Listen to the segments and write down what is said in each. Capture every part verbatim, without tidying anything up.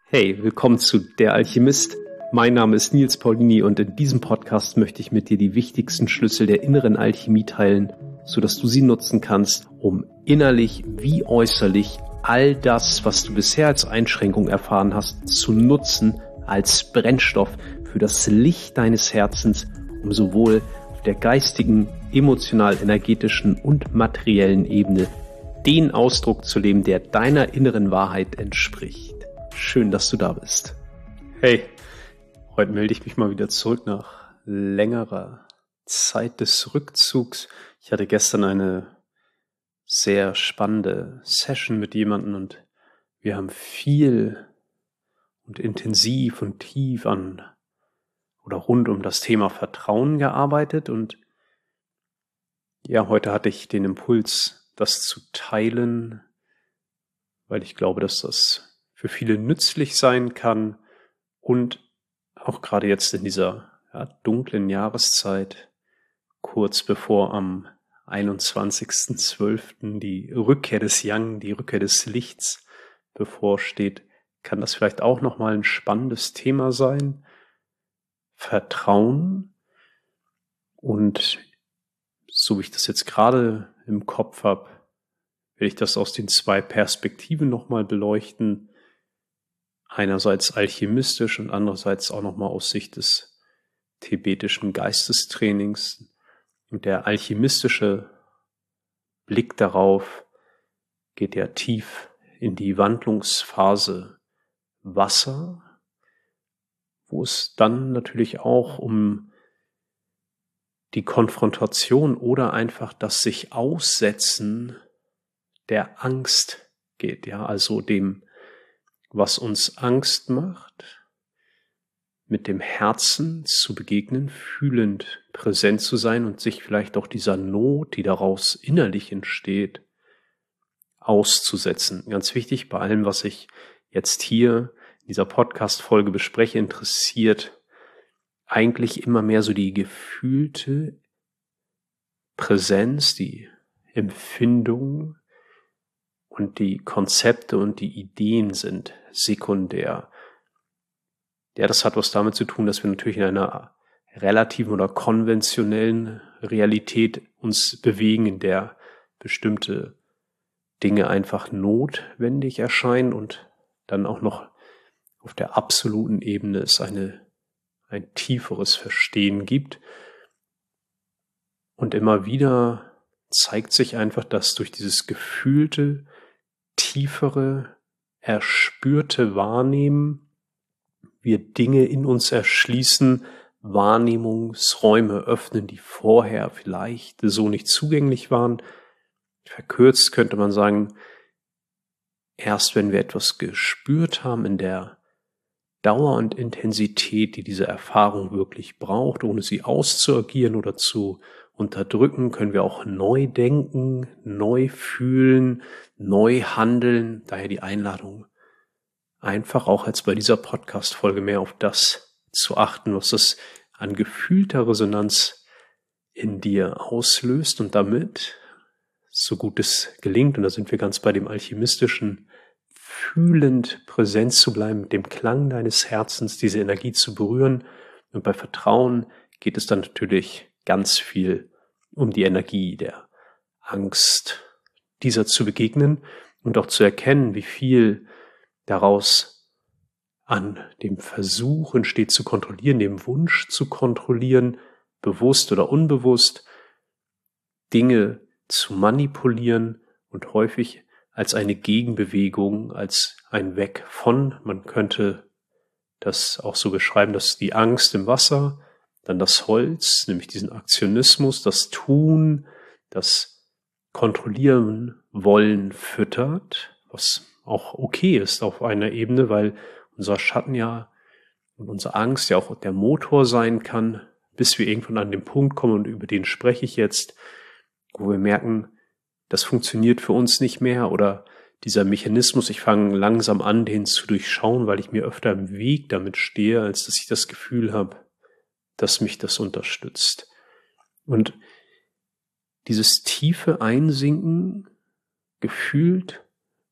Hey, willkommen zu Der Alchemist. Mein Name ist Nils Paulini und in diesem Podcast möchte ich mit dir die wichtigsten Schlüssel der inneren Alchemie teilen, sodass du sie nutzen kannst, um innerlich wie äußerlich all das, was du bisher als Einschränkung erfahren hast, zu nutzen als Brennstoff für das Licht deines Herzens, um sowohl auf der geistigen, emotional-energetischen und materiellen Ebene den Ausdruck zu leben, der deiner inneren Wahrheit entspricht. Schön, dass du da bist. Hey, heute melde ich mich mal wieder zurück nach längerer Zeit des Rückzugs. Ich hatte gestern eine sehr spannende Session mit jemandem und wir haben viel und intensiv und tief an oder rund um das Thema Vertrauen gearbeitet und ja, heute hatte ich den Impuls, das zu teilen, weil ich glaube, dass das für viele nützlich sein kann und auch gerade jetzt in dieser ja, dunklen Jahreszeit, kurz bevor am einundzwanzigsten zwölften die Rückkehr des Yang, die Rückkehr des Lichts bevorsteht, kann das vielleicht auch nochmal ein spannendes Thema sein. Vertrauen, und so wie ich das jetzt gerade im Kopf habe, will ich das aus den zwei Perspektiven nochmal beleuchten. Einerseits alchemistisch und andererseits auch nochmal aus Sicht des tibetischen Geistestrainings. Und der alchemistische Blick darauf geht ja tief in die Wandlungsphase Wasser, wo es dann natürlich auch um die Konfrontation oder einfach das sich Aussetzen der Angst geht, ja, also dem, was uns Angst macht, mit dem Herzen zu begegnen, fühlend präsent zu sein und sich vielleicht auch dieser Not, die daraus innerlich entsteht, auszusetzen. Ganz wichtig, bei allem, was ich jetzt hier in dieser Podcast-Folge bespreche, interessiert eigentlich immer mehr so die gefühlte Präsenz, die Empfindung, und die Konzepte und die Ideen sind sekundär. Ja, das hat was damit zu tun, dass wir natürlich in einer relativen oder konventionellen Realität uns bewegen, in der bestimmte Dinge einfach notwendig erscheinen und dann auch noch auf der absoluten Ebene es eine, ein tieferes Verstehen gibt. Und immer wieder zeigt sich einfach, dass durch dieses gefühlte, tiefere, erspürte Wahrnehmen wir Dinge in uns erschließen, Wahrnehmungsräume öffnen, die vorher vielleicht so nicht zugänglich waren. Verkürzt könnte man sagen, erst wenn wir etwas gespürt haben in der Dauer und Intensität, die diese Erfahrung wirklich braucht, ohne sie auszuagieren oder zu unterdrücken, können wir auch neu denken, neu fühlen, neu handeln. Daher die Einladung, einfach auch als bei dieser Podcast-Folge mehr auf das zu achten, was es an gefühlter Resonanz in dir auslöst und damit, so gut es gelingt, und da sind wir ganz bei dem Alchemistischen, fühlend präsent zu bleiben, mit dem Klang deines Herzens diese Energie zu berühren. Und bei Vertrauen geht es dann natürlich ganz viel um die Energie der Angst, dieser zu begegnen und auch zu erkennen, wie viel daraus an dem Versuch entsteht zu kontrollieren, dem Wunsch zu kontrollieren, bewusst oder unbewusst, Dinge zu manipulieren und häufig als eine Gegenbewegung, als ein Weg von, man könnte das auch so beschreiben, dass die Angst im Wasser, dann das Holz, nämlich diesen Aktionismus, das Tun, das Kontrollieren wollen füttert, was auch okay ist auf einer Ebene, weil unser Schatten ja und unsere Angst ja auch der Motor sein kann, bis wir irgendwann an den Punkt kommen, und über den spreche ich jetzt, wo wir merken, das funktioniert für uns nicht mehr, oder dieser Mechanismus, ich fange langsam an, den zu durchschauen, weil ich mir öfter im Weg damit stehe, als dass ich das Gefühl habe, dass mich das unterstützt. Und dieses tiefe Einsinken, gefühlt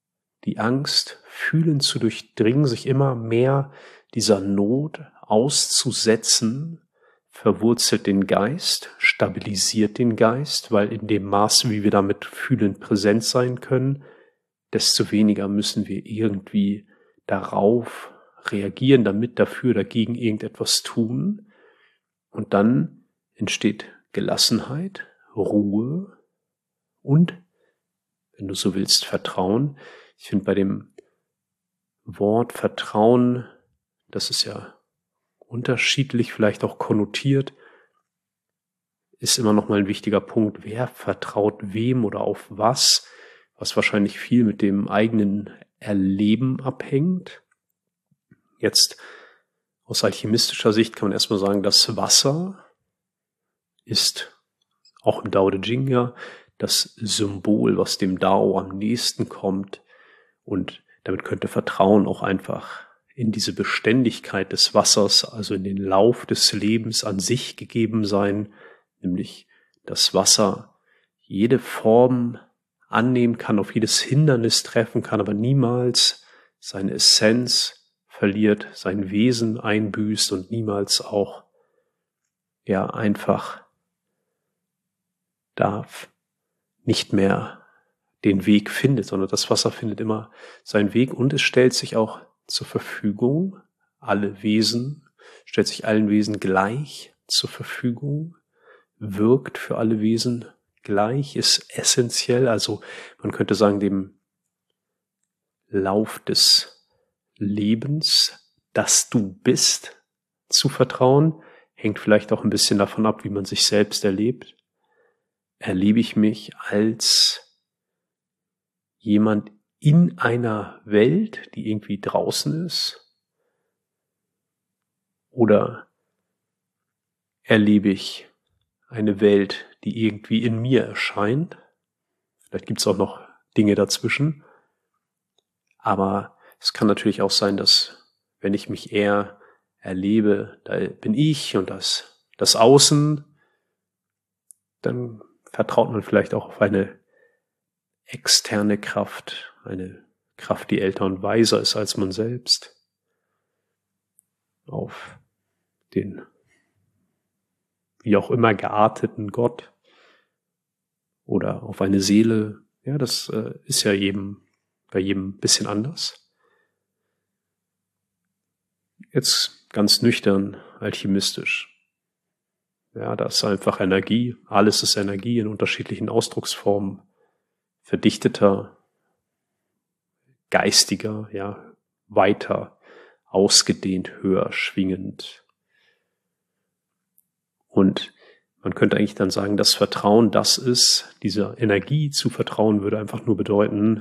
die Angst fühlen zu durchdringen, sich immer mehr dieser Not auszusetzen, verwurzelt den Geist, stabilisiert den Geist, weil in dem Maße, wie wir damit fühlend präsent sein können, desto weniger müssen wir irgendwie darauf reagieren, damit, dafür, dagegen irgendetwas tun. Und dann entsteht Gelassenheit, Ruhe und, wenn du so willst, Vertrauen. Ich finde bei dem Wort Vertrauen, das ist ja unterschiedlich, vielleicht auch konnotiert, ist immer noch mal ein wichtiger Punkt. Wer vertraut wem oder auf was, was wahrscheinlich viel mit dem eigenen Erleben abhängt. Jetzt aus alchemistischer Sicht kann man erstmal sagen, das Wasser ist auch im Dao De Jing ja das Symbol, was dem Dao am nächsten kommt, und damit könnte Vertrauen auch einfach in diese Beständigkeit des Wassers, also in den Lauf des Lebens an sich gegeben sein, nämlich dass Wasser jede Form annehmen kann, auf jedes Hindernis treffen kann, aber niemals seine Essenz verliert, sein Wesen einbüßt und niemals auch ja einfach darf nicht mehr den Weg findet, sondern das Wasser findet immer seinen Weg und es stellt sich auch zur Verfügung. Alle Wesen, stellt sich allen Wesen gleich zur Verfügung, wirkt für alle Wesen gleich, ist essentiell, also man könnte sagen, dem Lauf des Lebens, das du bist, zu vertrauen, hängt vielleicht auch ein bisschen davon ab, wie man sich selbst erlebt. Erlebe ich mich als jemand in einer Welt, die irgendwie draußen ist? Oder erlebe ich eine Welt, die irgendwie in mir erscheint? Vielleicht gibt es auch noch Dinge dazwischen. Aber es kann natürlich auch sein, dass wenn ich mich eher erlebe, da bin ich und das, das Außen, dann vertraut man vielleicht auch auf eine externe Kraft, eine Kraft, die älter und weiser ist als man selbst, auf den wie auch immer gearteten Gott oder auf eine Seele. Ja, das äh, ist ja jedem, bei jedem ein bisschen anders. Jetzt ganz nüchtern, alchemistisch. Ja, da ist einfach Energie. Alles ist Energie in unterschiedlichen Ausdrucksformen. Verdichteter, geistiger, ja, weiter, ausgedehnt, höher, schwingend. Und man könnte eigentlich dann sagen, dass Vertrauen das ist, dieser Energie zu vertrauen würde einfach nur bedeuten,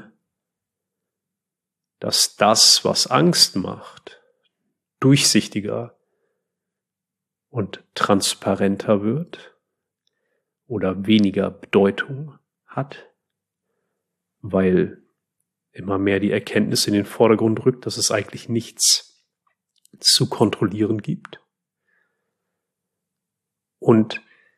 dass das, was Angst macht, durchsichtiger und transparenter wird oder weniger Bedeutung hat, weil immer mehr die Erkenntnis in den Vordergrund rückt, dass es eigentlich nichts zu kontrollieren gibt. Und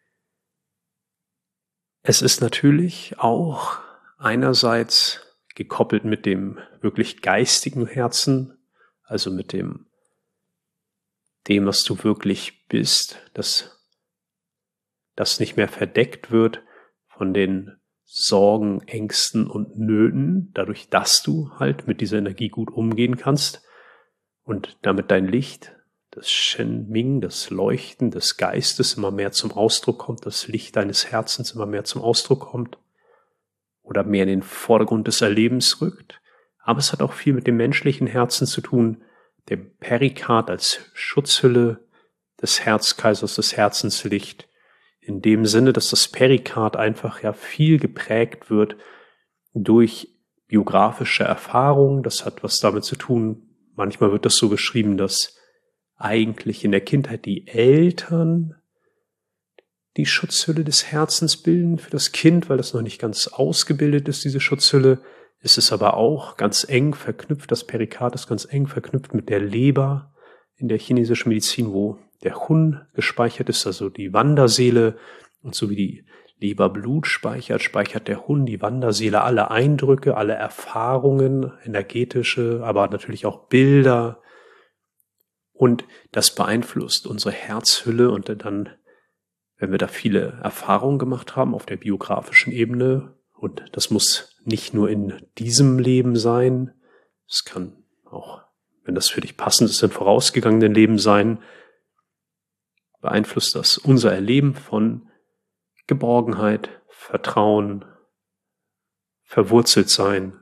es ist natürlich auch einerseits gekoppelt mit dem wirklich geistigen Herzen, also mit dem, dem, was du wirklich bist, dass das nicht mehr verdeckt wird von den Sorgen, Ängsten und Nöten, dadurch, dass du halt mit dieser Energie gut umgehen kannst und damit dein Licht, das Shen Ming, das Leuchten des Geistes immer mehr zum Ausdruck kommt, das Licht deines Herzens immer mehr zum Ausdruck kommt oder mehr in den Vordergrund des Erlebens rückt. Aber es hat auch viel mit dem menschlichen Herzen zu tun, dem Perikard als Schutzhülle des Herzkaisers, des Herzenslicht, in dem Sinne, dass das Perikard einfach ja viel geprägt wird durch biografische Erfahrungen. Das hat was damit zu tun. Manchmal wird das so beschrieben, dass eigentlich in der Kindheit die Eltern die Schutzhülle des Herzens bilden für das Kind, weil das noch nicht ganz ausgebildet ist, diese Schutzhülle. Es ist aber auch ganz eng verknüpft, das Perikard ist ganz eng verknüpft mit der Leber in der chinesischen Medizin, wo der Hun gespeichert ist, also die Wanderseele, und so wie die Leber-Blut speichert, speichert der Hund, die Wanderseele, alle Eindrücke, alle Erfahrungen, energetische, aber natürlich auch Bilder. Und das beeinflusst unsere Herzhülle und dann, wenn wir da viele Erfahrungen gemacht haben auf der biografischen Ebene, und das muss nicht nur in diesem Leben sein, es kann auch, wenn das für dich passend ist, in vorausgegangenen Leben sein, beeinflusst das unser Erleben von Geborgenheit, Vertrauen, verwurzelt sein.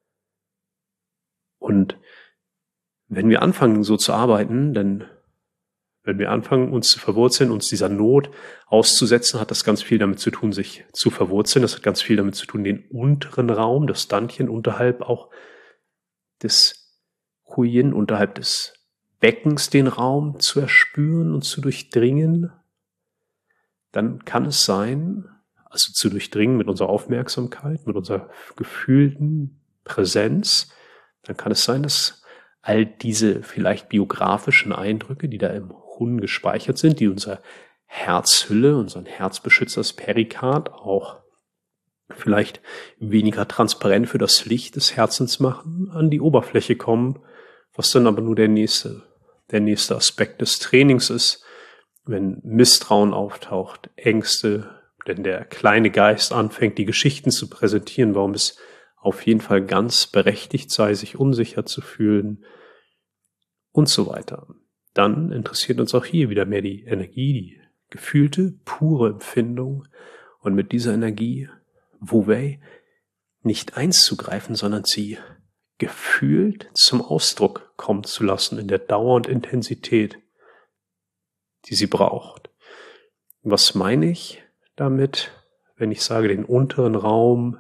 Und wenn wir anfangen, so zu arbeiten, dann, wenn wir anfangen, uns zu verwurzeln, uns dieser Not auszusetzen, hat das ganz viel damit zu tun, sich zu verwurzeln. Das hat ganz viel damit zu tun, den unteren Raum, das Dantian unterhalb auch des Huyin, unterhalb des Beckens den Raum zu erspüren und zu durchdringen. Dann kann es sein, also zu durchdringen mit unserer Aufmerksamkeit, mit unserer gefühlten Präsenz, dann kann es sein, dass all diese vielleicht biografischen Eindrücke, die da im Hun gespeichert sind, die unsere Herzhülle, unseren Herzbeschützer, das Perikard, auch vielleicht weniger transparent für das Licht des Herzens machen, an die Oberfläche kommen, was dann aber nur der nächste, der nächste Aspekt des Trainings ist, wenn Misstrauen auftaucht, Ängste, denn der kleine Geist anfängt, die Geschichten zu präsentieren, warum es auf jeden Fall ganz berechtigt sei, sich unsicher zu fühlen und so weiter. Dann interessiert uns auch hier wieder mehr die Energie, die gefühlte, pure Empfindung und mit dieser Energie Wu Wei nicht einzugreifen, sondern sie gefühlt zum Ausdruck kommen zu lassen in der Dauer und Intensität, die sie braucht. Was meine ich damit, wenn ich sage, den unteren Raum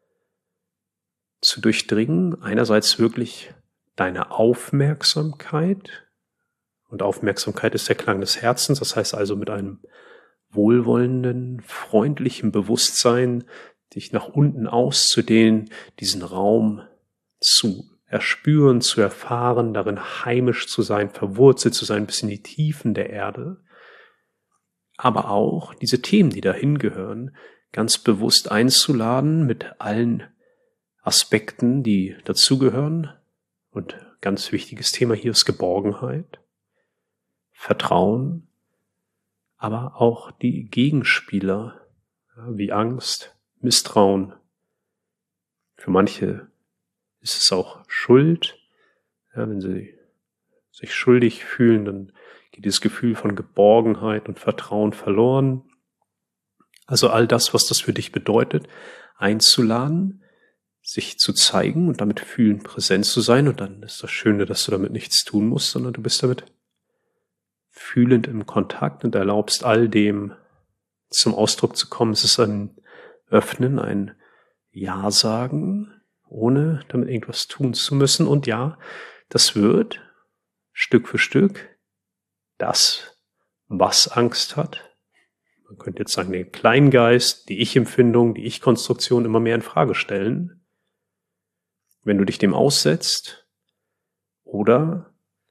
zu durchdringen? Einerseits wirklich deine Aufmerksamkeit, und Aufmerksamkeit ist der Klang des Herzens, das heißt also mit einem wohlwollenden, freundlichen Bewusstsein, dich nach unten auszudehnen, diesen Raum zu erspüren, zu erfahren, darin heimisch zu sein, verwurzelt zu sein, bis in die Tiefen der Erde. Aber auch diese Themen, die dahin gehören, ganz bewusst einzuladen mit allen Aspekten, die dazugehören. Und ganz wichtiges Thema hier ist Geborgenheit, Vertrauen, aber auch die Gegenspieler, wie Angst, Misstrauen. Für manche ist es auch Schuld. Ja, wenn sie sich schuldig fühlen, dann geht das Gefühl von Geborgenheit und Vertrauen verloren. Also all das, was das für dich bedeutet, einzuladen, sich zu zeigen und damit fühlen, präsent zu sein. Und dann ist das Schöne, dass du damit nichts tun musst, sondern du bist damit fühlend im Kontakt und erlaubst all dem zum Ausdruck zu kommen. Es ist ein Öffnen, ein Ja sagen, ohne damit irgendwas tun zu müssen. Und ja, das wird Stück für Stück das, was Angst hat. Man könnte jetzt sagen, den Kleingeist, die Ich-Empfindung, die Ich-Konstruktion immer mehr in Frage stellen. Wenn du dich dem aussetzt, oder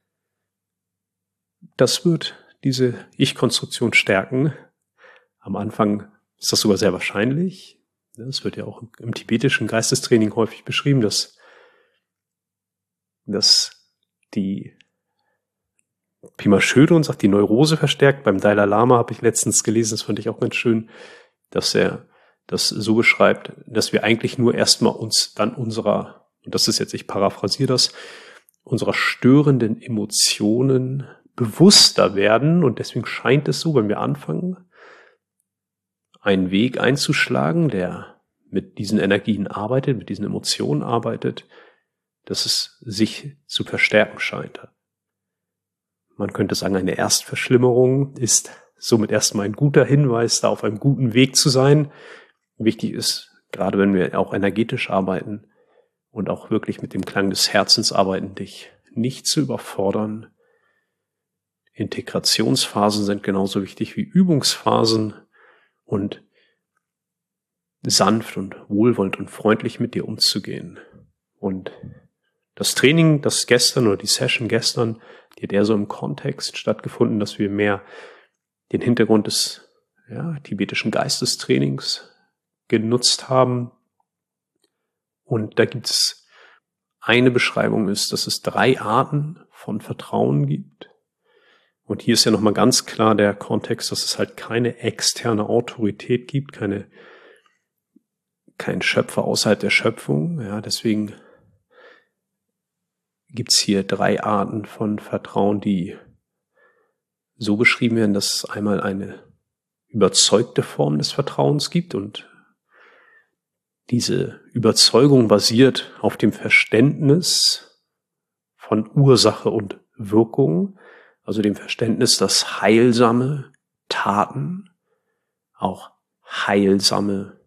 das wird diese Ich-Konstruktion stärken. Am Anfang ist das sogar sehr wahrscheinlich. Es wird ja auch im tibetischen Geistestraining häufig beschrieben, dass, dass die Pema Chodron sagt, die Neurose verstärkt. Beim Dalai Lama habe ich letztens gelesen, das fand ich auch ganz schön, dass er das so beschreibt, dass wir eigentlich nur erstmal uns dann unserer, und das ist jetzt, ich paraphrasiere das, unserer störenden Emotionen bewusster werden. Und deswegen scheint es so, wenn wir anfangen, einen Weg einzuschlagen, der mit diesen Energien arbeitet, mit diesen Emotionen arbeitet, dass es sich zu verstärken scheint. Man könnte sagen, eine Erstverschlimmerung ist somit erstmal ein guter Hinweis, da auf einem guten Weg zu sein. Wichtig ist, gerade wenn wir auch energetisch arbeiten und auch wirklich mit dem Klang des Herzens arbeiten, dich nicht zu überfordern. Integrationsphasen sind genauso wichtig wie Übungsphasen und sanft und wohlwollend und freundlich mit dir umzugehen. Und das Training, das gestern oder die Session gestern, die hat eher so im Kontext stattgefunden, dass wir mehr den Hintergrund des ja, tibetischen Geistestrainings genutzt haben. Und da gibt es eine Beschreibung ist, dass es drei Arten von Vertrauen gibt. Und hier ist ja nochmal ganz klar der Kontext, dass es halt keine externe Autorität gibt, keine, kein Schöpfer außerhalb der Schöpfung. Ja, deswegen gibt es hier drei Arten von Vertrauen, die so beschrieben werden, dass es einmal eine überzeugte Form des Vertrauens gibt und diese Überzeugung basiert auf dem Verständnis von Ursache und Wirkung, also dem Verständnis, dass heilsame Taten auch heilsame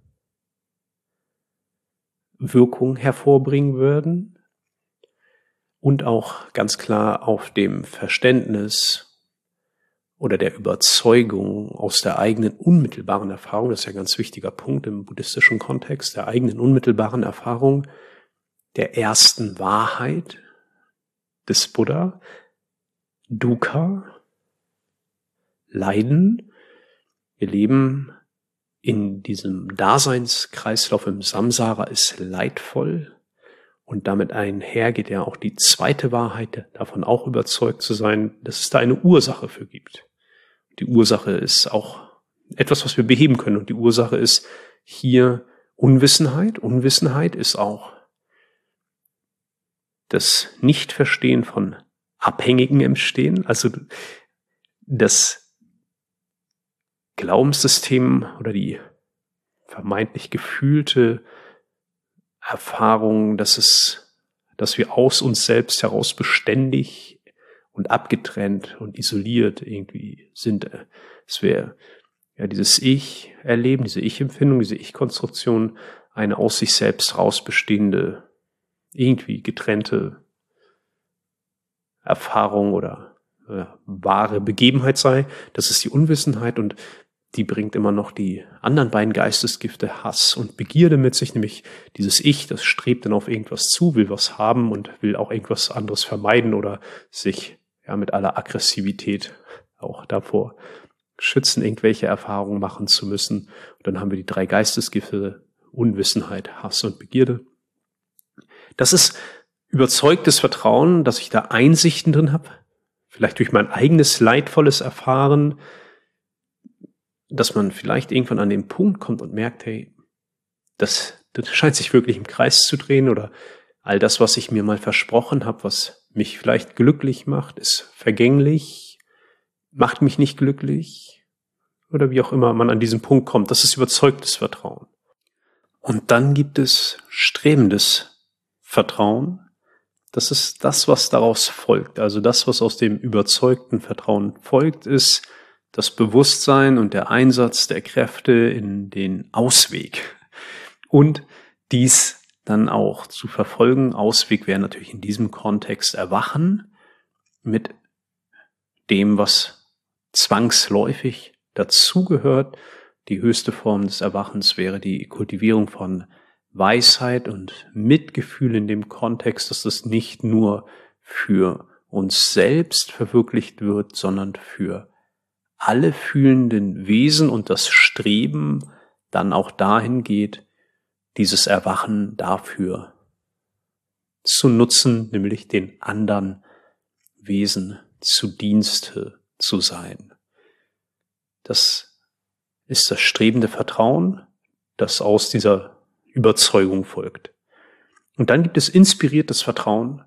Wirkung hervorbringen würden und auch ganz klar auf dem Verständnis oder der Überzeugung aus der eigenen unmittelbaren Erfahrung, das ist ja ein ganz wichtiger Punkt im buddhistischen Kontext, der eigenen unmittelbaren Erfahrung der ersten Wahrheit des Buddha, Dukkha, Leiden. Wir leben in diesem Daseinskreislauf im Samsara, ist leidvoll und damit einher geht ja auch die zweite Wahrheit, davon auch überzeugt zu sein, dass es da eine Ursache für gibt. Die Ursache ist auch etwas, was wir beheben können. Und die Ursache ist hier Unwissenheit. Unwissenheit ist auch das Nichtverstehen von Abhängigen im Stehen. Also das Glaubenssystem oder die vermeintlich gefühlte Erfahrung, dass es, dass wir aus uns selbst heraus beständig und abgetrennt und isoliert irgendwie sind. Es wäre ja dieses Ich-Erleben, diese Ich-Empfindung, diese Ich-Konstruktion, eine aus sich selbst raus bestehende, irgendwie getrennte Erfahrung oder äh, wahre Begebenheit sei. Das ist die Unwissenheit und die bringt immer noch die anderen beiden Geistesgifte, Hass und Begierde mit sich, nämlich dieses Ich, das strebt dann auf irgendwas zu, will was haben und will auch irgendwas anderes vermeiden oder sich ja mit aller Aggressivität auch davor schützen, irgendwelche Erfahrungen machen zu müssen. Und dann haben wir die drei Geistesgifte, Unwissenheit, Hass und Begierde. Das ist überzeugtes Vertrauen, dass ich da Einsichten drin habe, vielleicht durch mein eigenes leidvolles Erfahren, dass man vielleicht irgendwann an den Punkt kommt und merkt, hey, das, das scheint sich wirklich im Kreis zu drehen oder all das, was ich mir mal versprochen habe, was mich vielleicht glücklich macht, ist vergänglich, macht mich nicht glücklich oder wie auch immer man an diesen Punkt kommt. Das ist überzeugtes Vertrauen. Und dann gibt es strebendes Vertrauen. Das ist das, was daraus folgt. Also das, was aus dem überzeugten Vertrauen folgt, ist das Bewusstsein und der Einsatz der Kräfte in den Ausweg. Und dies dann auch zu verfolgen. Ausweg wäre natürlich in diesem Kontext Erwachen mit dem, was zwangsläufig dazugehört. Die höchste Form des Erwachens wäre die Kultivierung von Weisheit und Mitgefühl in dem Kontext, dass das nicht nur für uns selbst verwirklicht wird, sondern für alle fühlenden Wesen und das Streben dann auch dahin geht, dieses Erwachen dafür zu nutzen, nämlich den anderen Wesen zu Dienste zu sein. Das ist das strebende Vertrauen, das aus dieser Überzeugung folgt. Und dann gibt es inspiriertes Vertrauen,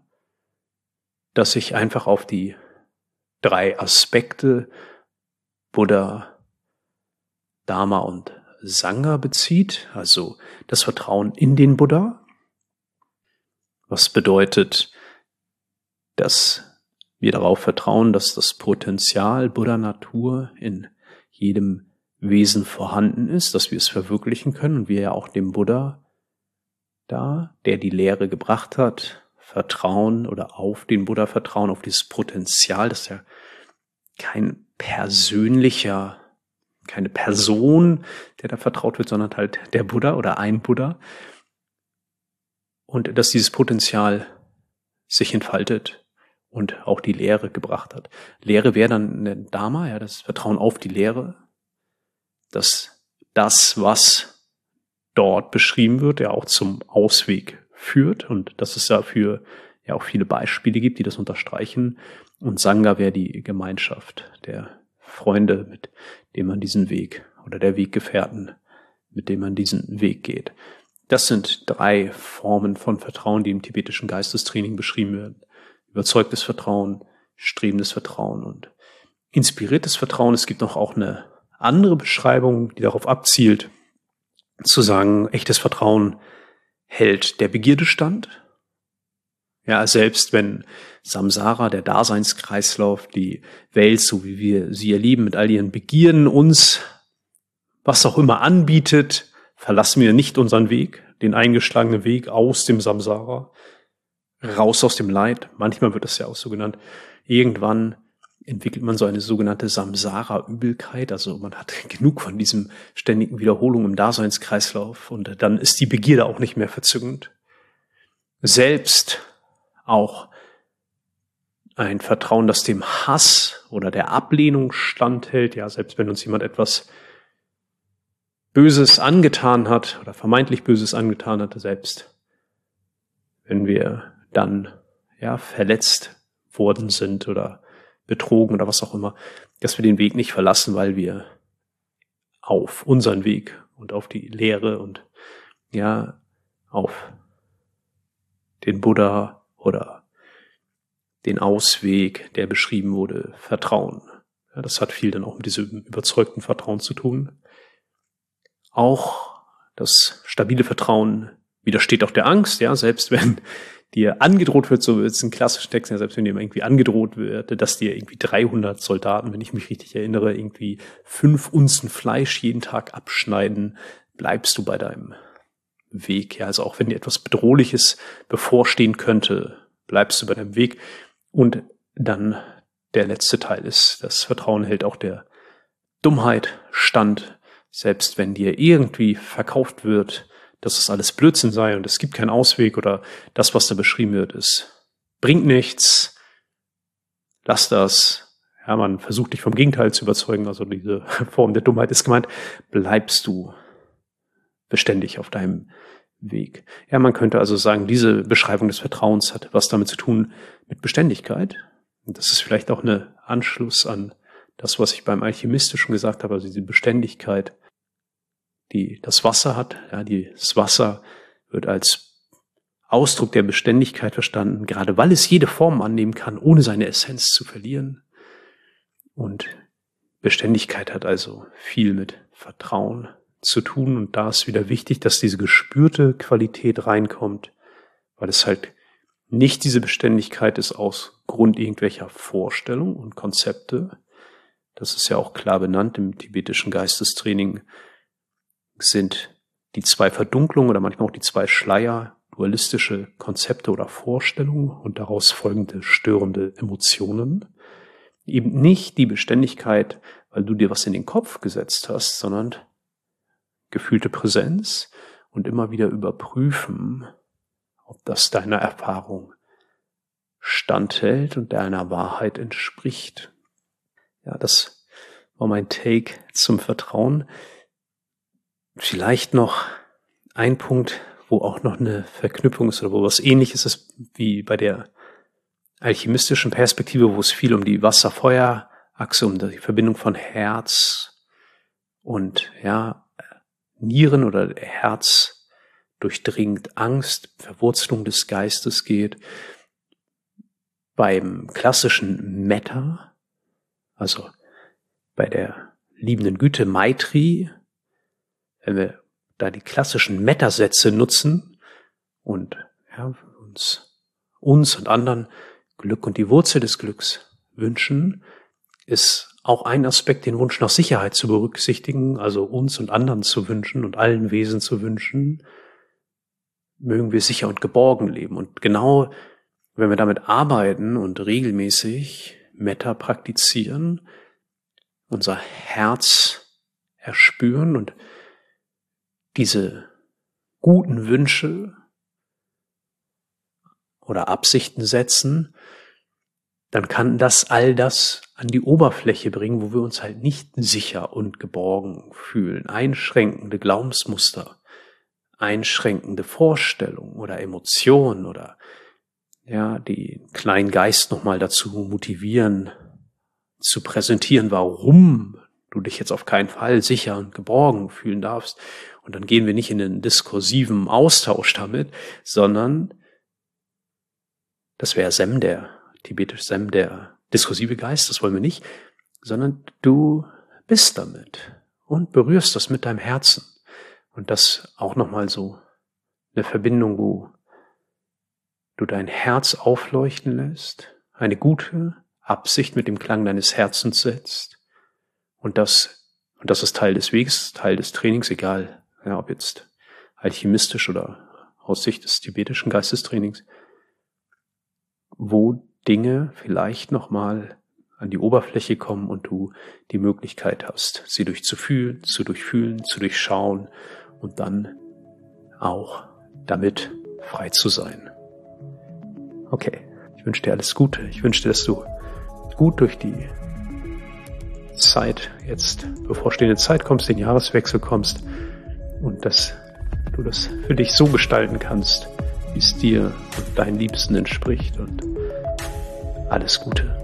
das sich einfach auf die drei Aspekte Buddha, Dharma und Sangha bezieht, also das Vertrauen in den Buddha, was bedeutet, dass wir darauf vertrauen, dass das Potenzial Buddha-Natur in jedem Wesen vorhanden ist, dass wir es verwirklichen können und wir ja auch dem Buddha da, der die Lehre gebracht hat, vertrauen oder auf den Buddha vertrauen, auf dieses Potenzial, dass ja kein persönlicher keine Person, der da vertraut wird, sondern halt der Buddha oder ein Buddha. Und dass dieses Potenzial sich entfaltet und auch die Lehre gebracht hat. Lehre wäre dann der Dharma, ja, das Vertrauen auf die Lehre. dass das, was dort beschrieben wird, ja auch zum Ausweg führt und dass es dafür ja auch viele Beispiele gibt, die das unterstreichen. Und Sangha wäre die Gemeinschaft der Freunde, mit dem man diesen Weg oder der Weggefährten, mit dem man diesen Weg geht. Das sind drei Formen von Vertrauen, die im tibetischen Geistestraining beschrieben werden. Überzeugtes Vertrauen, strebendes Vertrauen und inspiriertes Vertrauen. Es gibt noch auch eine andere Beschreibung, die darauf abzielt, zu sagen, echtes Vertrauen hält der Begierde stand. Ja, selbst wenn Samsara, der Daseinskreislauf, die Welt, so wie wir sie erleben, mit all ihren Begierden uns was auch immer anbietet, verlassen wir nicht unseren Weg, den eingeschlagenen Weg aus dem Samsara, raus aus dem Leid. Manchmal wird das ja auch so genannt. Irgendwann entwickelt man so eine sogenannte Samsara-Übelkeit. Also man hat genug von diesem ständigen Wiederholung im Daseinskreislauf und dann ist die Begierde auch nicht mehr verzückend. Selbst auch ein Vertrauen, das dem Hass oder der Ablehnung standhält. Ja, selbst wenn uns jemand etwas Böses angetan hat oder vermeintlich Böses angetan hatte, selbst wenn wir dann ja verletzt worden sind oder betrogen oder was auch immer, dass wir den Weg nicht verlassen, weil wir auf unseren Weg und auf die Lehre und ja auf den Buddha oder den Ausweg, der beschrieben wurde, vertrauen. Ja, das hat viel dann auch mit diesem überzeugten Vertrauen zu tun. Auch das stabile Vertrauen widersteht auch der Angst, ja, selbst wenn dir angedroht wird, so ist ein klassischer Text, ja, selbst wenn dir irgendwie angedroht wird, dass dir irgendwie dreihundert Soldaten, wenn ich mich richtig erinnere, irgendwie fünf Unzen Fleisch jeden Tag abschneiden, bleibst du bei deinem Weg. Ja, also auch wenn dir etwas Bedrohliches bevorstehen könnte, bleibst du bei deinem Weg. Und dann der letzte Teil ist, das Vertrauen hält auch der Dummheit stand, selbst wenn dir irgendwie verkauft wird, dass es alles Blödsinn sei und es gibt keinen Ausweg oder das, was da beschrieben wird, ist, bringt nichts, lass das. Ja, man versucht dich vom Gegenteil zu überzeugen, also diese Form der Dummheit ist gemeint, bleibst du beständig auf deinem Weg. Ja, man könnte also sagen, diese Beschreibung des Vertrauens hat was damit zu tun mit Beständigkeit. Und das ist vielleicht auch ein Anschluss an das, was ich beim Alchemistischen gesagt habe, also diese Beständigkeit, die das Wasser hat. Ja, das Wasser wird als Ausdruck der Beständigkeit verstanden, gerade weil es jede Form annehmen kann, ohne seine Essenz zu verlieren. Und Beständigkeit hat also viel mit Vertrauen zu tun. Und da ist wieder wichtig, dass diese gespürte Qualität reinkommt, weil es halt nicht diese Beständigkeit ist aus Grund irgendwelcher Vorstellungen und Konzepte. Das ist ja auch klar benannt im tibetischen Geistestraining, sind die zwei Verdunklungen oder manchmal auch die zwei Schleier, dualistische Konzepte oder Vorstellungen und daraus folgende störende Emotionen. Eben nicht die Beständigkeit, weil du dir was in den Kopf gesetzt hast, sondern gefühlte Präsenz und immer wieder überprüfen, ob das deiner Erfahrung standhält und deiner Wahrheit entspricht. Ja, das war mein Take zum Vertrauen. Vielleicht noch ein Punkt, wo auch noch eine Verknüpfung ist oder wo was Ähnliches ist wie bei der alchemistischen Perspektive, wo es viel um die Wasser-Feuer-Achse, um die Verbindung von Herz und ja Nieren oder Herz durchdringt Angst, Verwurzelung des Geistes geht. Beim klassischen Metta, also bei der liebenden Güte Maitri, wenn wir da die klassischen Metta-Sätze nutzen und ja, uns, uns und anderen Glück und die Wurzel des Glücks wünschen, ist auch ein Aspekt, den Wunsch nach Sicherheit zu berücksichtigen, also uns und anderen zu wünschen und allen Wesen zu wünschen, mögen wir sicher und geborgen leben. Und genau, wenn wir damit arbeiten und regelmäßig Metta praktizieren, unser Herz erspüren und diese guten Wünsche oder Absichten setzen, dann kann das all das an die Oberfläche bringen, wo wir uns halt nicht sicher und geborgen fühlen. Einschränkende Glaubensmuster, einschränkende Vorstellungen oder Emotionen oder ja, die kleinen Geist nochmal dazu motivieren, zu präsentieren, warum du dich jetzt auf keinen Fall sicher und geborgen fühlen darfst. Und dann gehen wir nicht in den diskursiven Austausch damit, sondern das wäre Zen, der tibetisch Zen, der diskursive Geist, das wollen wir nicht, sondern du bist damit und berührst das mit deinem Herzen. Und das auch nochmal so eine Verbindung, wo du dein Herz aufleuchten lässt, eine gute Absicht mit dem Klang deines Herzens setzt und das, und das ist Teil des Weges, Teil des Trainings, egal, ja, ob jetzt alchemistisch oder aus Sicht des tibetischen Geistestrainings, wo Dinge vielleicht nochmal an die Oberfläche kommen und du die Möglichkeit hast, sie durchzufühlen, zu durchfühlen, zu durchschauen und dann auch damit frei zu sein. Okay, ich wünsche dir alles Gute. Ich wünsche dir, dass du gut durch die Zeit, jetzt bevorstehende Zeit kommst, den Jahreswechsel kommst und dass du das für dich so gestalten kannst, wie es dir und deinen Liebsten entspricht und alles Gute.